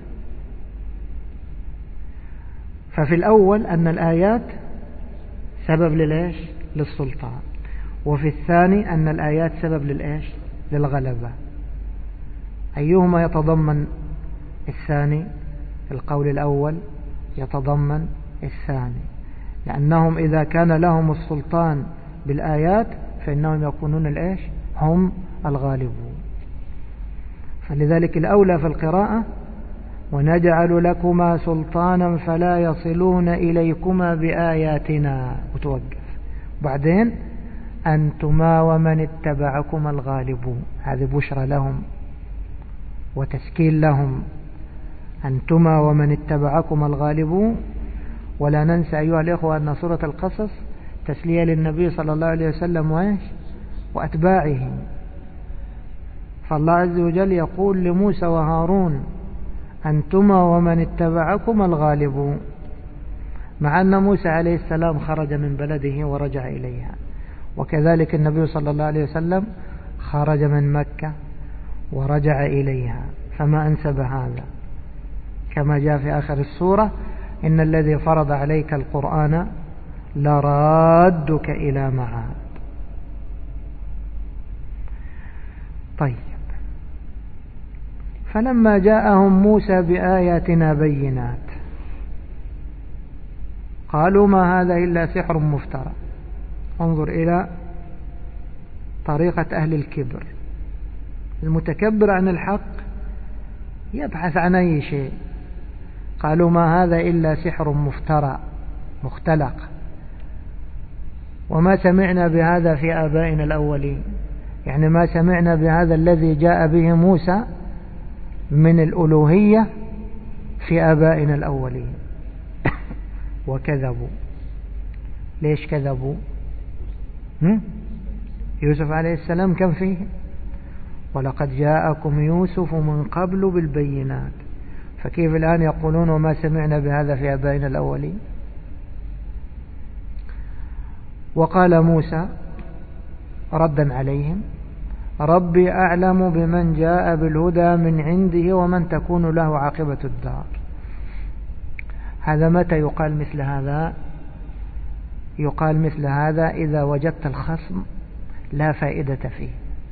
ففي الأول أن الآيات سبب للإيش؟ للسلطان. وفي الثاني أن الآيات سبب للإيش؟ للغلبة. أيهما يتضمن الثاني؟ القول الأول يتضمن الثاني، لأنهم إذا كان لهم السلطان بالآيات فإنهم يكونون الإيش؟ هم الغالبون. فلذلك الأولى في القراءة ونجعل لكما سلطانا فلا يصلون إليكما بآياتنا، وتوقف. بعدين أنتما ومن اتبعكما الغالبون، هذه بشرى لهم وتسكين لهم. أنتما ومن اتبعكما الغالبون. ولا ننسى أيها الإخوة أن سورة القصص تسلية للنبي صلى الله عليه وسلم وأتباعه. فالله عز وجل يقول لموسى وهارون أنتما ومن اتبعكما الغالبون، مع أن موسى عليه السلام خرج من بلده ورجع إليها، وكذلك النبي صلى الله عليه وسلم خرج من مكة ورجع إليها، فما أنسب هذا. كما جاء في آخر السورة إن الذي فرض عليك القرآن لرادك إلى معاد. طيب فلما جاءهم موسى بآياتنا بينات قالوا ما هذا إلا سحر مفترى. انظر إلى طريقة أهل الكبر. المتكبر عن الحق يبحث عن أي شيء. قالوا ما هذا إلا سحر مفترى مختلق وما سمعنا بهذا في آبائنا الأولين، يعني ما سمعنا بهذا الذي جاء به موسى من الألوهية في آبائنا الأولين. وكذبوا. ليش كذبوا؟ يوسف عليه السلام كم فيه؟ ولقد جاءكم يوسف من قبل بالبينات، فكيف الآن يقولون وما سمعنا بهذا في آبائنا الأولين؟ وقال موسى ردا عليهم ربي أعلم بمن جاء بالهدى من عنده ومن تكون له عاقبة الدار. هذا متى يقال مثل هذا؟ يقال مثل هذا إذا وجدت الخصم لا فائدة فيه،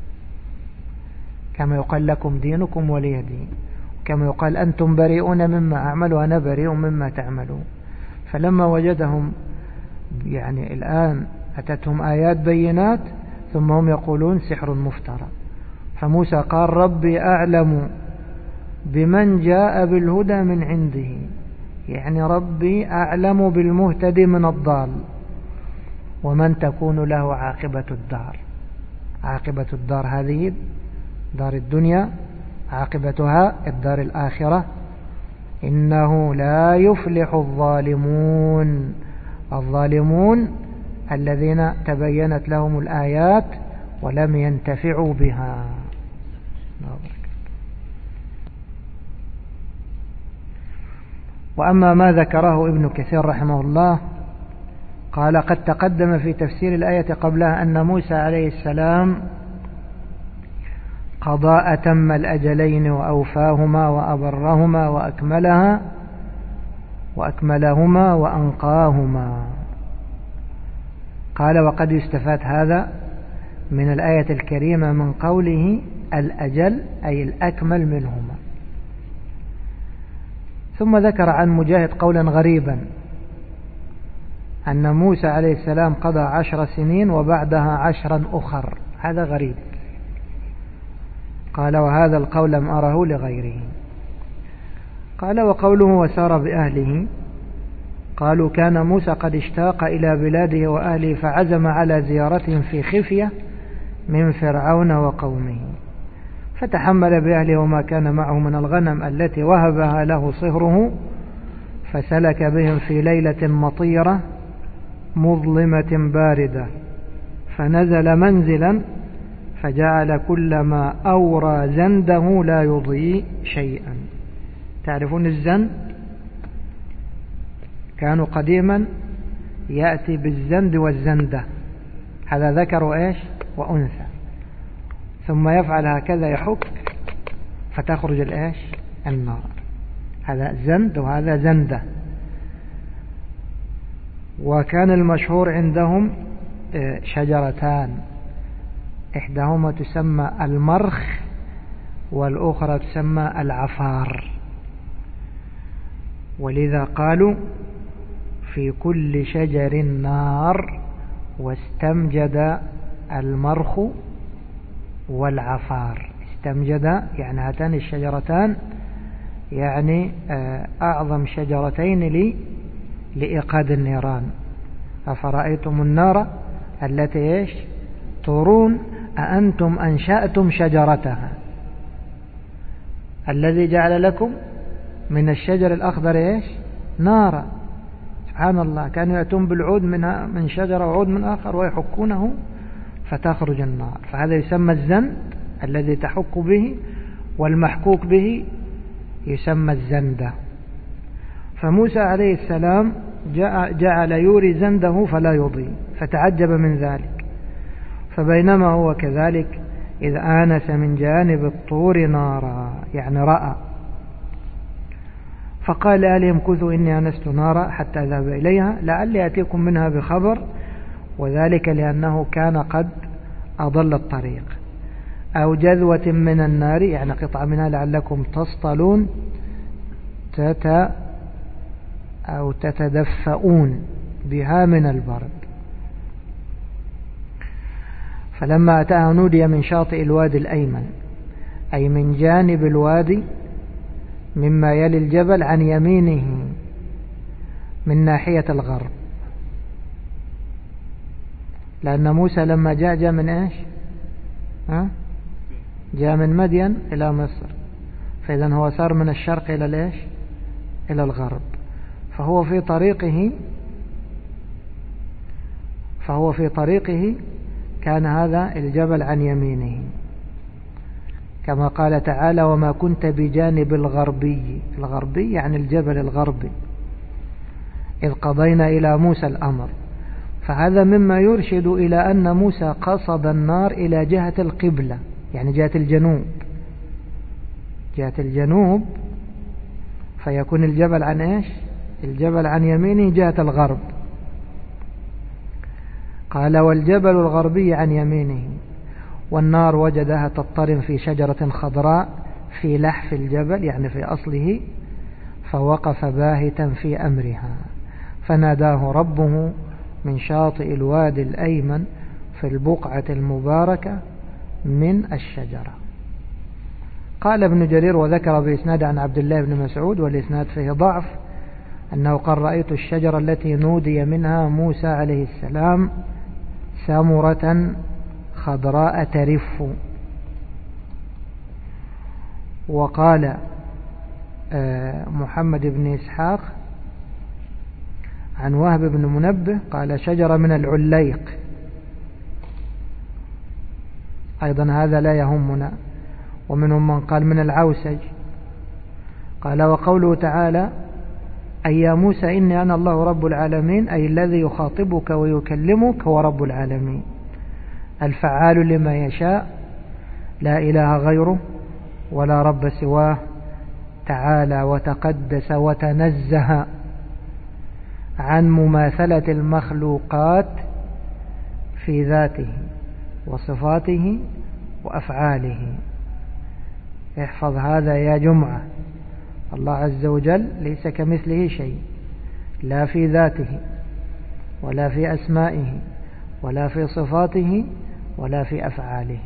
كما يقال لكم دينكم ولي دين، كما يقال أنتم بريئون مما أعمل وأنا بريء مما تعملون. فلما وجدهم يعني الآن أتتهم آيات بينات ثم هم يقولون سحر مفترى، فموسى قال ربي أعلم بمن جاء بالهدى من عنده، يعني ربي أعلم بالمهتدي من الضال ومن تكون له عاقبة الدار. عاقبة الدار هذه دار الدنيا، عاقبتها الدار الآخرة. إنه لا يفلح الظالمون. الظالمون الذين تبينت لهم الآيات ولم ينتفعوا بها. وأما ما ذكره ابن كثير رحمه الله قال قد تقدم في تفسير الآية قبلها أن موسى عليه السلام قضى أتم الأجلين وأوفاهما وأبرهما وأكملهما وأنقاهما. قال وقد يستفاد هذا من الآية الكريمة من قوله الأجل أي الأكمل منهما. ثم ذكر عن مجاهد قولا غريبا أن موسى عليه السلام قضى 10 سنين وبعدها 10 أخر. هذا غريب. قال وهذا القول لم أره لغيره. قال وقوله وسار بأهله قالوا كان موسى قد اشتاق إلى بلاده وأهله فعزم على زيارتهم في خفية من فرعون وقومه، فتحمل بأهله وما كان معه من الغنم التي وهبها له صهره، فسلك بهم في ليلة مطيرة مظلمة باردة، فنزل منزلا فجعل كل ما أورى زنده لا يضيء شيئا. تعرفون الزند؟ كانوا قديما يأتي بالزند والزندة، هذا ذكر إيش وأنثى، ثم يفعل هكذا يحك فتخرج الإيش النار. هذا زند وهذا زندة. وكان المشهور عندهم شجرتان، إحداهما تسمى المرخ والأخرى تسمى العفار، ولذا قالوا في كل شجر نار واستمجد المرخ والعفار. استمجد يعني هاتان الشجرتان يعني أعظم شجرتين لإيقاد النيران. أفرأيتم النار التي إيش ترون أأنتم أنشأتم شجرتها الذي جعل لكم من الشجر الأخضر إيش نارا. سبحان الله، كانوا يأتون بالعود من شجرة وعود من آخر ويحكونه فتخرج النار. فهذا يسمى الزند الذي تحك به، والمحكوك به يسمى الزندة. فموسى عليه السلام جعل يوري زنده فلا يضيء، فتعجب من ذلك. فبينما هو كذلك إذ آنس من جانب الطور نارا، يعني رأى، فقال لأهلهم كثوا إني آنست نارا حتى أذهب إليها لعلي أتيكم منها بخبر، وذلك لأنه كان قد أضل الطريق، أو جذوة من النار يعني قطعة منها لعلكم تصطلون أو تتدفؤون بها من البرد. فلما أتاها نودي من شاطئ الوادي الأيمن، أي من جانب الوادي مما يلي الجبل عن يمينه من ناحية الغرب، لأن موسى لما جاء من إيش؟ جاء من مدين إلى مصر، فإذا هو صار من الشرق إلى الإيش؟ إلى الغرب. فهو في طريقه كان هذا الجبل عن يمينه، كما قال تعالى: وما كنت بجانب الغربي يعني الجبل الغربي إذ قضينا إلى موسى الأمر. فهذا مما يرشد إلى أن موسى قصد النار إلى جهة القبلة، يعني جهة الجنوب، فيكون الجبل عن إيش؟ الجبل عن يمينه جهة الغرب. قال: والجبل الغربي عن يمينه، والنار وجدها تضطرم في شجرة خضراء في لحف الجبل، يعني في أصله، فوقف باهتا في أمرها، فناداه ربه من شاطئ الوادي الأيمن في البقعة المباركة من الشجرة. قال ابن جرير وذكر بإسناد عن عبد الله بن مسعود، والإسناد فيه ضعف، أنه قال: رأيت الشجرة التي نودي منها موسى عليه السلام سامرة خضراء ترف. وقال محمد بن إسحاق عن وهب بن منبه قال: شجرة من العليق، أيضا هذا لا يهمنا. ومنهم من قال من العوسج. قال: وقوله تعالى: أي يا موسى إني أنا الله رب العالمين، أي الذي يخاطبك ويكلمك هو رب العالمين الفعال لما يشاء، لا إله غيره ولا رب سواه، تعالى وتقدس وتنزه عن مماثلة المخلوقات في ذاته وصفاته وأفعاله. احفظ هذا يا جمعة، الله عز وجل ليس كمثله شيء، لا في ذاته ولا في أسمائه ولا في صفاته ولا في أفعاله.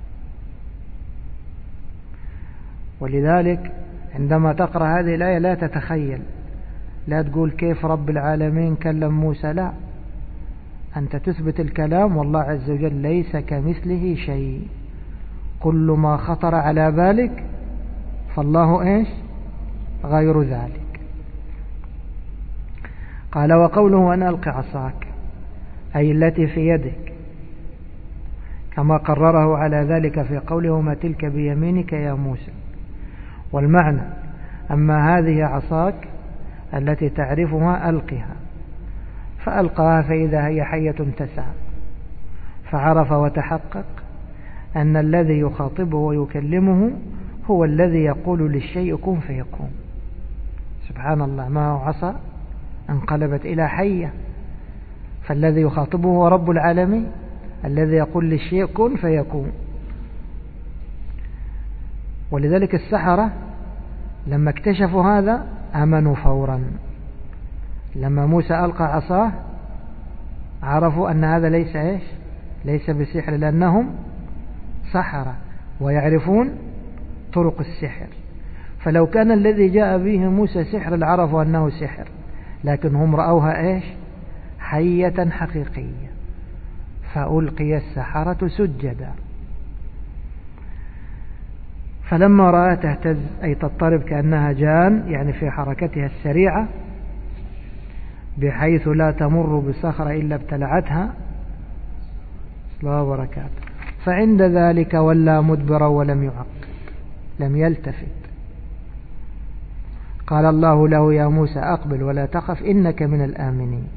ولذلك عندما تقرأ هذه الآية لا تتخيل، لا تقول كيف رب العالمين كلم موسى، لا، أنت تثبت الكلام، والله عز وجل ليس كمثله شيء، كل ما خطر على بالك فالله إيش؟ غير ذلك. قال: وقوله أن ألق عصاك، أي التي في يدك، كما قرره على ذلك في قوله: ما تلك بيمينك يا موسى. والمعنى: أما هذه عصاك التي تعرفها ألقها، فألقاها فإذا هي حية تسعى، فعرف وتحقق أن الذي يخاطبه ويكلمه هو الذي يقول للشيء كن فيكون. سبحان الله، ما هو عصا انقلبت إلى حية، فالذي يخاطبه هو رب العالمين الذي يقول للشيء كن فيكون. ولذلك السحرة لما اكتشفوا هذا آمنوا فورا، لما موسى ألقى عصاه عرفوا أن هذا ليس إيش؟ ليس بسحر، لأنهم سحرة ويعرفون طرق السحر. فلو كان الذي جاء به موسى سحر لعرفوا أنه سحر، لكن هم رأوها إيش؟ حية حقيقية. فألقي السحرة سجدا، فلما رأى تهتز أي تضطرب كأنها جان، يعني في حركتها السريعة بحيث لا تمر بصخرة إلا ابتلعتها، الله وبركاته، فعند ذلك ولى مدبرا ولم يعقب، لم يلتفت. قال الله له: يا موسى أقبل ولا تخف إنك من الآمنين.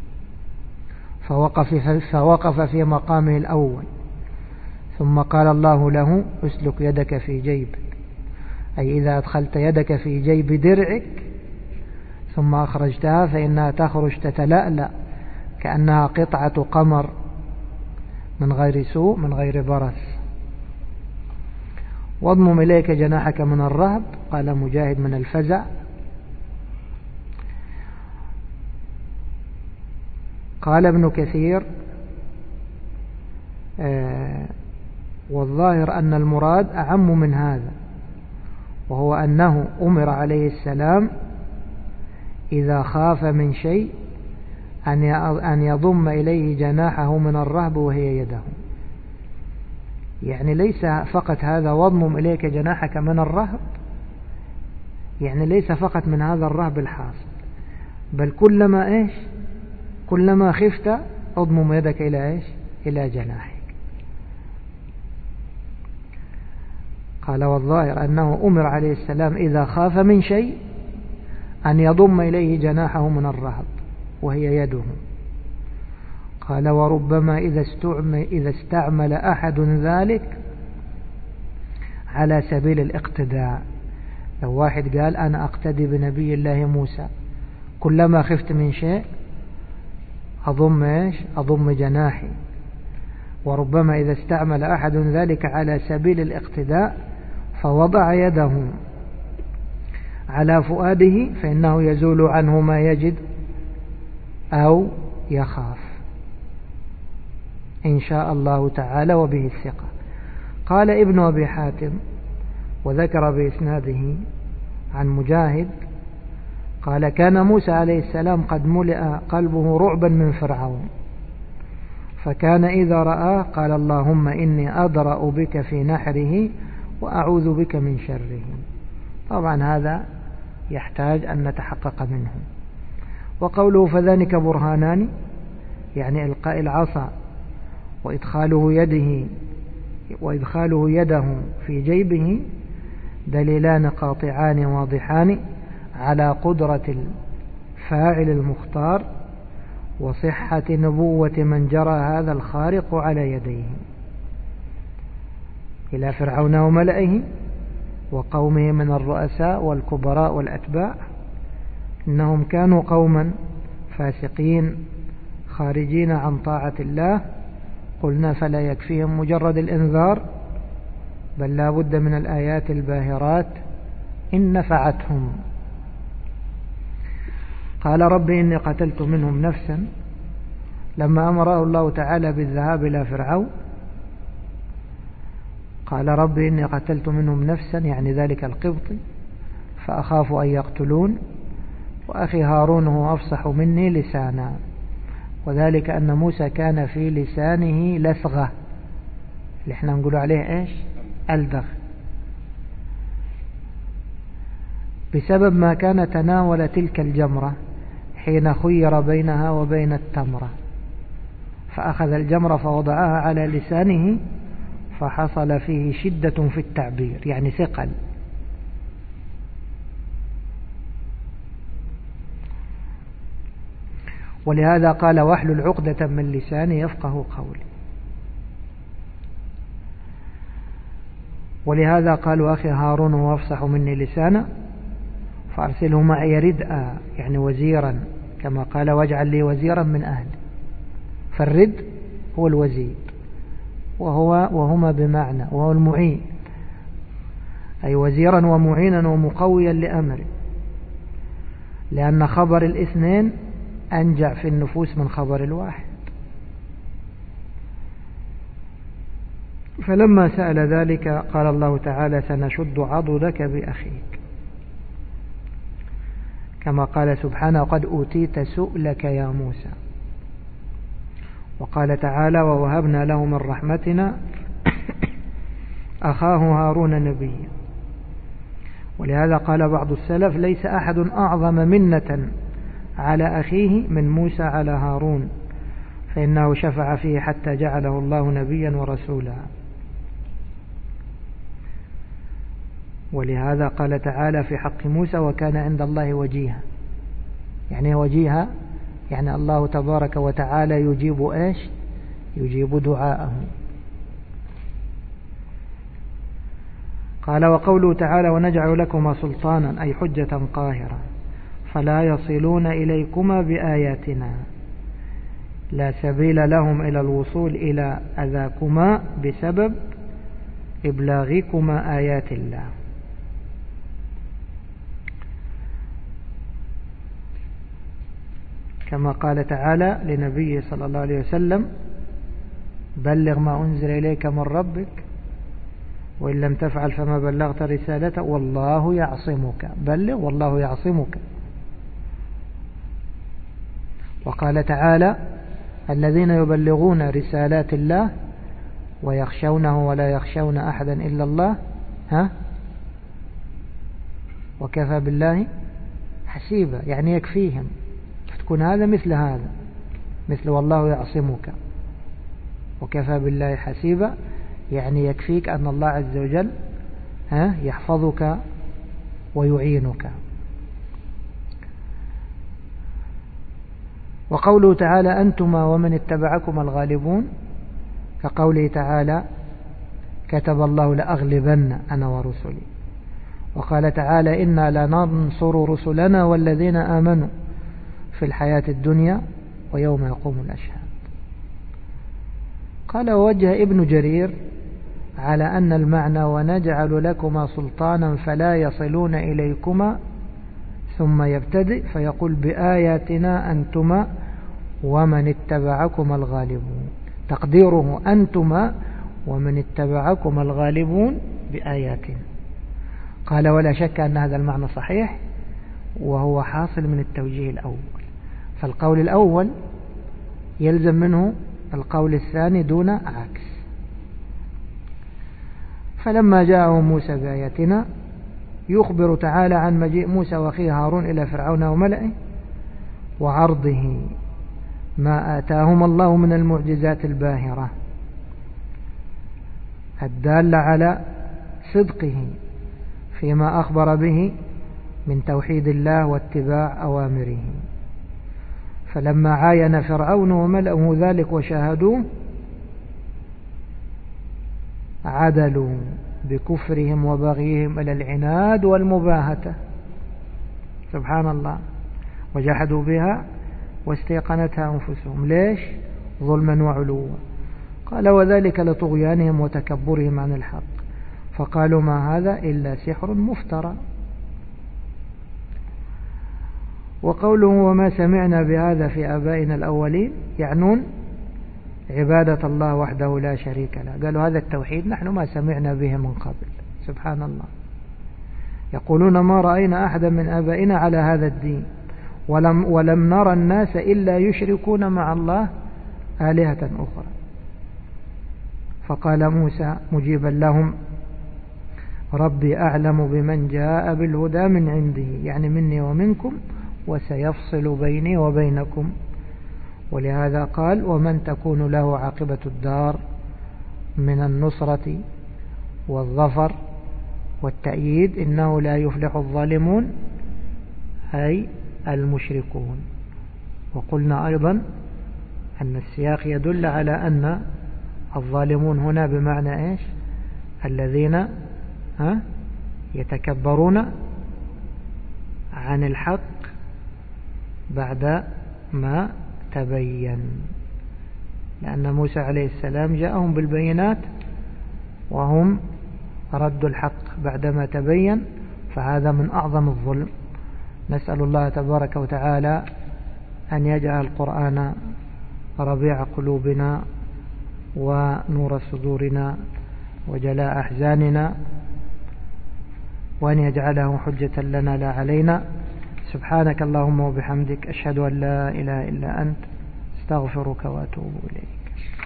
فوقف في مقامه الأول، ثم قال الله له: اسلك يدك في جيبك، أي إذا أدخلت يدك في جيب درعك ثم أخرجتها فإنها تخرج تتلألأ كأنها قطعة قمر من غير سوء من غير برص. واضمم إليك جناحك من الرهب، قال مجاهد من الفزع. قال ابن كثير والظاهر أن المراد أعم من هذا، وهو أنه أمر عليه السلام إذا خاف من شيء أن يضم إليه جناحه من الرهب وهي يده. يعني ليس فقط هذا واضمم إليك جناحك من الرهب، يعني ليس فقط من هذا الرهب الحاصل، بل كلما خفت اضمم يدك إلى جناحك. قال والظاهر أنه أمر عليه السلام إذا خاف من شيء أن يضم إليه جناحه من الرهب وهي يده. قال وربما إذا استعمل أحد ذلك على سبيل الاقتداء. لو واحد قال أنا أقتدي بنبي الله موسى، كلما خفت من شيء أضم جناحي. وربما إذا استعمل أحد ذلك على سبيل الاقتداء فوضع يده على فؤاده فإنه يزول عنه ما يجد أو يخاف إن شاء الله تعالى وبه الثقة. قال ابن أبي حاتم وذكر بإسناده عن مجاهد قال كان موسى عليه السلام قد ملئ قلبه رعبا من فرعون، فكان إذا رآه قال اللهم إني أدرأ بك في نحره وأعوذ بك من شره. طبعا هذا يحتاج أن نتحقق منه. وقوله فذلك برهانان، يعني إلقاء العصا وإدخاله يده في جيبه دليلان قاطعان واضحان على قدرة الفاعل المختار وصحة نبوة من جرى هذا الخارق على يديه إلى فرعون وملئه وقومه من الرؤساء والكبراء والأتباع، إنهم كانوا قوما فاسقين خارجين عن طاعة الله. قلنا فلا يكفيهم مجرد الإنذار، بل لا بد من الآيات الباهرات إن نفعتهم. قال رب إني قتلت منهم نفسا، لما أمره الله تعالى بالذهاب إلى فرعون قال رب إني قتلت منهم نفسا، يعني ذلك القبطي، فأخاف أن يقتلون، وأخي هارون هو أفصح مني لسانا، وذلك أن موسى كان في لسانه لثغة اللي احنا نقول عليه ألدغ، بسبب ما كان تناول تلك الجمرة حين خير بينها وبين التمرة، فأخذ الجمرة فوضعها على لسانه فحصل فيه شدة في التعبير، يعني ثقل. ولهذا قال واحلل عقدة من لساني يفقه قولي. ولهذا قال أخي هارون هو أفصح مني لسانا فأرسله معي ردءا، يعني وزيرا، كما قال واجعل لي وزيرا من أهلي. فالرد هو الوزير وهما بمعنى، وهو المعين، أي وزيرا ومعينا ومقويا لأمره، لأن خبر الاثنين أنجع في النفوس من خبر الواحد. فلما سأل ذلك قال الله تعالى سنشد عضدك بأخيك، كما قال سبحانه قد أوتيت سؤلك يا موسى. وقال تعالى ووهبنا له من رحمتنا أخاه هارون نبيا. ولهذا قال بعض السلف ليس أحد أعظم منة على أخيه من موسى على هارون، فإنه شفع فيه حتى جعله الله نبيا ورسولا. ولهذا قال تعالى في حق موسى وكان عند الله وجيها، يعني وجيها يعني الله تبارك وتعالى يجيب يجيب دعاءه. قال وقوله تعالى ونجعل لكما سلطانا أي حجة قاهرة فلا يصلون إليكما بآياتنا، لا سبيل لهم إلى الوصول إلى أذاكما بسبب إبلاغكما آيات الله. كما قال تعالى لنبيه صلى الله عليه وسلم: بلغ ما أنزل إليك من ربك وإن لم تفعل فما بلغت رسالته والله يعصمك. بلغ والله يعصمك. وقال تعالى: الذين يبلغون رسالات الله ويخشونه ولا يخشون أحدا إلا الله وكفى بالله حسيبا، يعني يكفيهم. تكون هذا مثل هذا، مثل والله يعصمك وكفى بالله حسيبا، يعني يكفيك أن الله عز وجل يحفظك ويعينك. وقوله تعالى: أنتما ومن اتبعكما الغالبون، كقوله تعالى: كتب الله لأغلبن أنا ورسلي. وقال تعالى: إنا لننصر رسلنا والذين آمنوا في الحياة الدنيا ويوم يقوم الأشهاد. قال: ووجه ابن جرير على أن المعنى: ونجعل لكما سلطانا فلا يصلون إليكما، ثم يبتدئ فيقول: بآياتنا أنتما ومن اتبعكما الغالبون. تقديره: أنتما ومن اتبعكما الغالبون بآياتنا. قال: ولا شك أن هذا المعنى صحيح، وهو حاصل من التوجيه الأول. فالقول الأول يلزم منه القول الثاني دون عكس. فلما جاءه موسى بآياتنا، يخبر تعالى عن مجيء موسى وأخيه هارون إلى فرعون وملئه وعرضه ما آتاهم الله من المعجزات الباهرة الدالة على صدقه فيما أخبر به من توحيد الله واتباع أوامره. فلما عاين فرعون وملئه ذلك وشاهدوه، عدلوا بكفرهم وبغيهم إلى العناد والمباهة. سبحان الله. وجحدوا بها واستيقنتها أنفسهم. ليش؟ ظلما وعلوا. قال: وذلك لطغيانهم وتكبرهم عن الحق، فقالوا: ما هذا إلا سحر مفترى. وقوله: وما سمعنا بهذا في آبائنا الأولين، يعنون عبادة الله وحده لا شريك له. قالوا: هذا التوحيد نحن ما سمعنا به من قبل. سبحان الله. يقولون: ما رأينا أحدا من آبائنا على هذا الدين، ولم نرى الناس إلا يشركون مع الله آلهة أخرى. فقال موسى مجيبا لهم: ربي أعلم بمن جاء بالهدى من عنده، يعني مني ومنكم، وسيفصل بيني وبينكم. ولهذا قال: ومن تكون له عاقبة الدار من النصرة والظفر والتأييد إنه لا يفلح الظالمون، أي المشركون. وقلنا أيضا أن السياق يدل على أن الظالمون هنا بمعنى إيش؟ الذين يتكبرون عن الحق بعد ما تبين، لأن موسى عليه السلام جاءهم بالبينات وهم ردوا الحق بعدما تبين، فهذا من أعظم الظلم. نسأل الله تبارك وتعالى أن يجعل القرآن ربيع قلوبنا ونور صدورنا وجلاء أحزاننا، وأن يجعله حجة لنا لا علينا. سبحانك اللهم وبحمدك، أشهد أن لا إله إلا أنت، استغفرك وأتوب إليك.